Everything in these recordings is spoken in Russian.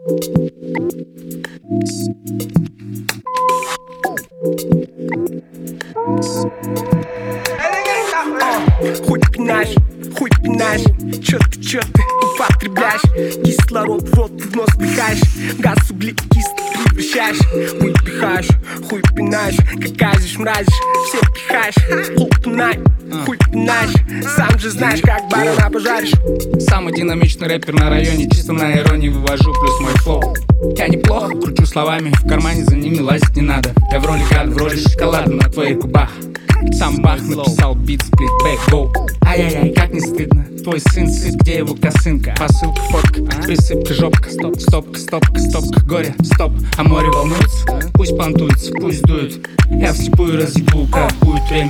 Хуй пинаешь, чё ты употребляешь? Кислород в рот, в нос вдыхаешь, газ углекислый превращаешь. Хуй пихаешь, хуй пинаешь, как газишь, мразишь, всех пихаешь. Лупнай, хуй пинаешь, сам же знаешь, как барана пожаришь. Самый динамичный рэпер на районе, чисто на иронии вывожу, плюс мой флоу. Я неплохо кручу словами, в кармане за ними лазить не надо. Я в роли гад, в роли шоколада на твоих губах. Сам Бах написал бит, сплит, бэк, гоу. Ай-яй-яй, как не стыдно. Твой сын сыт, где его косынка? Посылка, фотка, присыпка, жопка. Стоп, стопка, стопка, стопка, горе, стоп. А море волнуется? Пусть понтуется, пусть дует. Я вслепую разъебу, как будет время.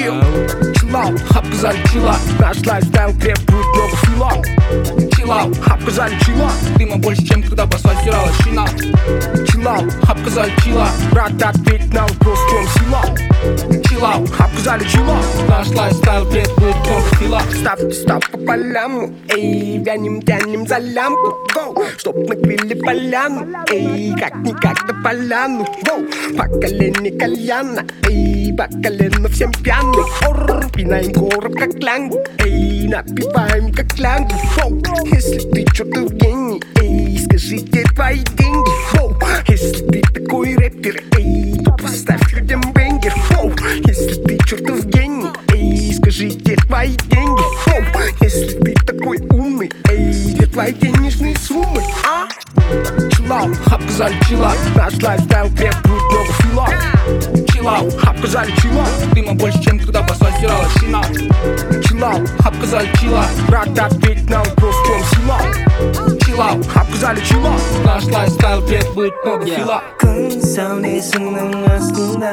Чиллау, обказали чила. Наш лайфстайл требует много фила. Чиллау, обказали чила. Дыма больше, чем когда басва стирала шина. Чиллау, обказали чила. Брат, ответь на вопрос, в чем сила. Чиллау, обказали чила. Наш лайфстайл требует много фила. Ставь по полям, эй, тянем за лямку, гоу. Чтоб накрыли поляну, эй, как-никак на поляну, гоу. По колени кальяна, эй, по колено всем пьяный. Пинаем короб, как лянгу, эй, напиваем, как лянгу, гоу. Если ты чё-то в гений, эй, скажи, где твои деньги, гоу. Если ты такой рэпер, эй, то поставь людям бенгер, гоу. Если ты чё-то в гений, эй, скажи, где твои деньги, гоу. Если ты такой умный, эй, где твои денежные суммы, а? Чиллау, обказали чила. Наш лайфстайл требует много фила. Чиллау, обказали чила. Дыма больше, чем когда басва стирала шина. Чиллау, обказали чила. Брат, ответь на вопрос, в чем сила. Чиллау, обказали чила. Наш лайфстайл требует много фила. Күн сәулесінің астында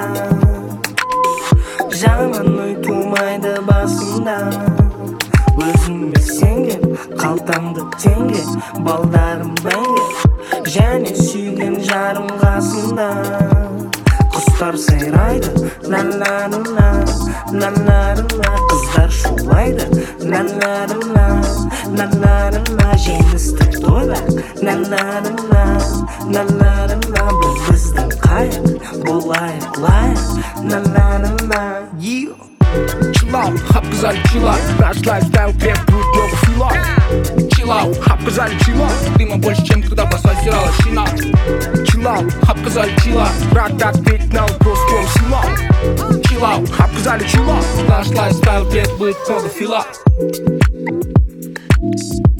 жаман ой тумайды басында. Өзіңді сенген, қалтаңды теңге, балдарым бәңге, және сүйген жарым қасында. Құстар сайрайды, на-на-на-на, на-на-на-на. Қыздар шулайды, на-на-на-на, на-на-на-на. Жеңістік тойда, на-на-на-на, на-на-на-на. Бұл біздің қайық, болайық лайық, на-на-на-на. Чиллау, обказали чила. Наш лайфстайл требует много фила. Чиллау, обказали чила. Дыма больше, чем когда басва стирала шина. Чиллау, обказали чила. Брат, ответь на вопрос, в чем сила. Чиллау, обказали чила. Наш лайфстайл требует много фила.